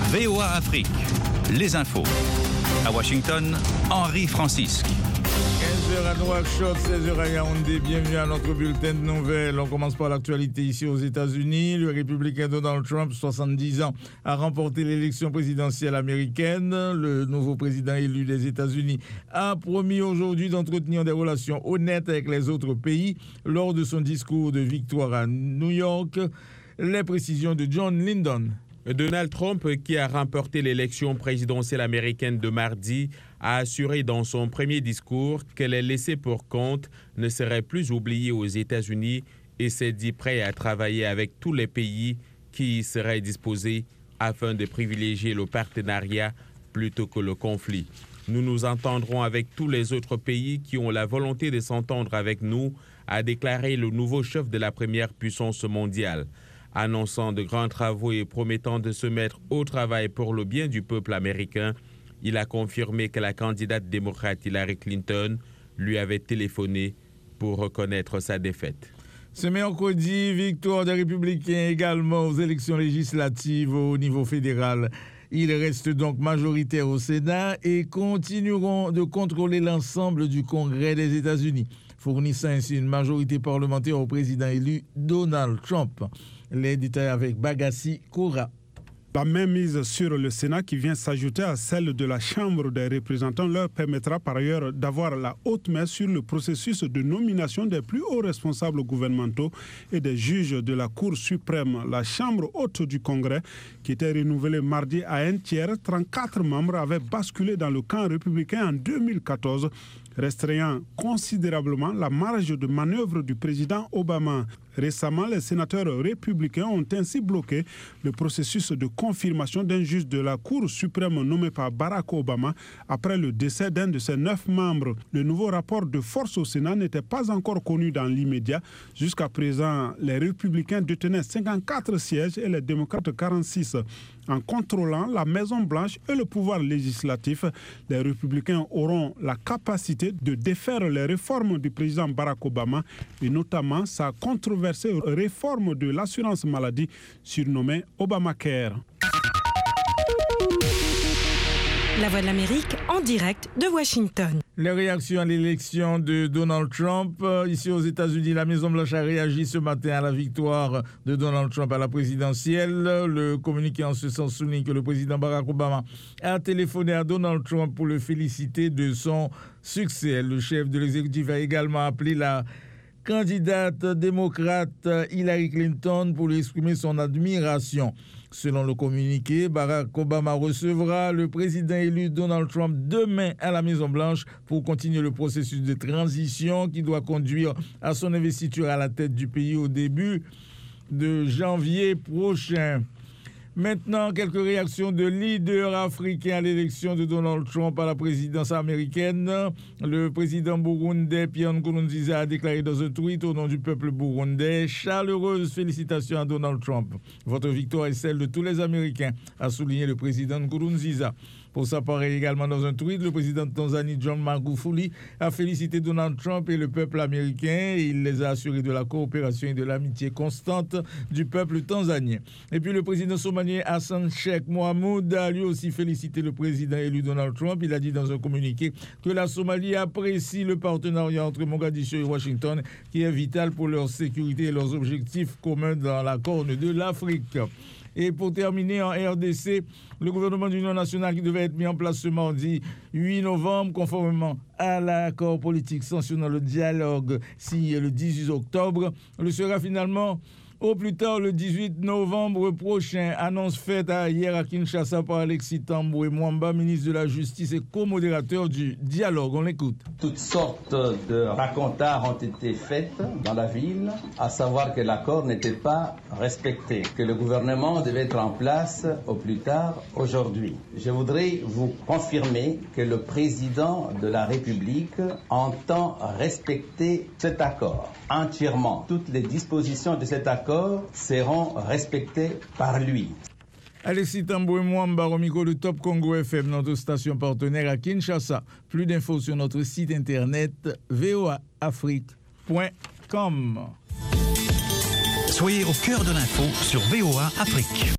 VOA Afrique, les infos. À Washington, Henri Francisque. 15h à Nouakchott, 16h à Yaoundé. Bienvenue à notre bulletin de nouvelles. On commence par l'actualité ici aux États-Unis. Le républicain Donald Trump, 70 ans, a remporté l'élection présidentielle américaine. Le nouveau président élu des États-Unis a promis aujourd'hui d'entretenir des relations honnêtes avec les autres pays. Lors de son discours de victoire à New York, les précisions de John Lyndon. Donald Trump, qui a remporté l'élection présidentielle américaine de mardi, a assuré dans son premier discours que les laissés pour compte ne seraient plus oubliés aux États-Unis et s'est dit prêt à travailler avec tous les pays qui y seraient disposés afin de privilégier le partenariat plutôt que le conflit. Nous nous entendrons avec tous les autres pays qui ont la volonté de s'entendre avec nous, a déclaré le nouveau chef de la première puissance mondiale. Annonçant de grands travaux et promettant de se mettre au travail pour le bien du peuple américain, il a confirmé que la candidate démocrate Hillary Clinton lui avait téléphoné pour reconnaître sa défaite. Ce mercredi, victoire des Républicains également aux élections législatives au niveau fédéral. Ils restent donc majoritaires au Sénat et continueront de contrôler l'ensemble du Congrès des États-Unis, fournissant ainsi une majorité parlementaire au président élu Donald Trump. Les détails avec Bagassi Koura. La mainmise sur le Sénat qui vient s'ajouter à celle de la Chambre des représentants leur permettra par ailleurs d'avoir la haute main sur le processus de nomination des plus hauts responsables gouvernementaux et des juges de la Cour suprême. La Chambre haute du Congrès, qui était renouvelée mardi à un tiers, 34 membres avaient basculé dans le camp républicain en 2014, restreignant considérablement la marge de manœuvre du président Obama. Récemment, les sénateurs républicains ont ainsi bloqué le processus de confirmation d'un juge de la Cour suprême nommé par Barack Obama après le décès d'un de ses 9 membres. Le nouveau rapport de force au Sénat n'était pas encore connu dans l'immédiat. Jusqu'à présent, les républicains détenaient 54 sièges et les démocrates 46. En contrôlant la Maison-Blanche et le pouvoir législatif, les républicains auront la capacité de défaire les réformes du président Barack Obama et notamment sa controversée réforme de l'assurance maladie surnommée Obamacare. La Voix de l'Amérique en direct de Washington. Les réactions à l'élection de Donald Trump. Ici aux États-Unis, la Maison-Blanche a réagi ce matin à la victoire de Donald Trump à la présidentielle. Le communiqué en ce sens souligne que le président Barack Obama a téléphoné à Donald Trump pour le féliciter de son succès. Le chef de l'exécutif a également appelé la candidate démocrate Hillary Clinton pour lui exprimer son admiration. Selon le communiqué, Barack Obama recevra le président élu Donald Trump demain à la Maison-Blanche pour continuer le processus de transition qui doit conduire à son investiture à la tête du pays au début de janvier prochain. Maintenant, quelques réactions de leaders africains à l'élection de Donald Trump à la présidence américaine. Le président burundais Pierre Nkurunziza a déclaré dans un tweet au nom du peuple burundais « Chaleureuse félicitations à Donald Trump. Votre victoire est celle de tous les Américains », a souligné le président Nkurunziza. Pour sa part, également dans un tweet, le président de Tanzanie, John Magufuli, a félicité Donald Trump et le peuple américain et il les a assurés de la coopération et de l'amitié constante du peuple tanzanien. Et puis le président somalien Hassan Sheikh Mohamud a lui aussi félicité le président élu Donald Trump. Il a dit dans un communiqué que la Somalie apprécie le partenariat entre Mogadiscio et Washington qui est vital pour leur sécurité et leurs objectifs communs dans la Corne de l'Afrique. Et pour terminer, en RDC, le gouvernement d'union nationale qui devait être mis en place ce mardi 8 novembre, conformément à l'accord politique sanctionnant le dialogue signé le 18 octobre, le sera finalement au plus tard le 18 novembre prochain. Annonce faite hier à Kinshasa par Alexis Tamboué Mwamba, ministre de la Justice et co-modérateur du dialogue. On l'écoute. Toutes sortes de racontars ont été faites dans la ville, à savoir que l'accord n'était pas respecté, que le gouvernement devait être en place au plus tard aujourd'hui. Je voudrais vous confirmer que le président de la République entend respecter cet accord entièrement. Toutes les dispositions de cet accord seront respectés par lui. Alexis Tamboué Mwamba, au micro de Top Congo FM, notre station partenaire à Kinshasa. Plus d'infos sur notre site internet voaafrique.com. Soyez au cœur de l'info sur VOA Afrique.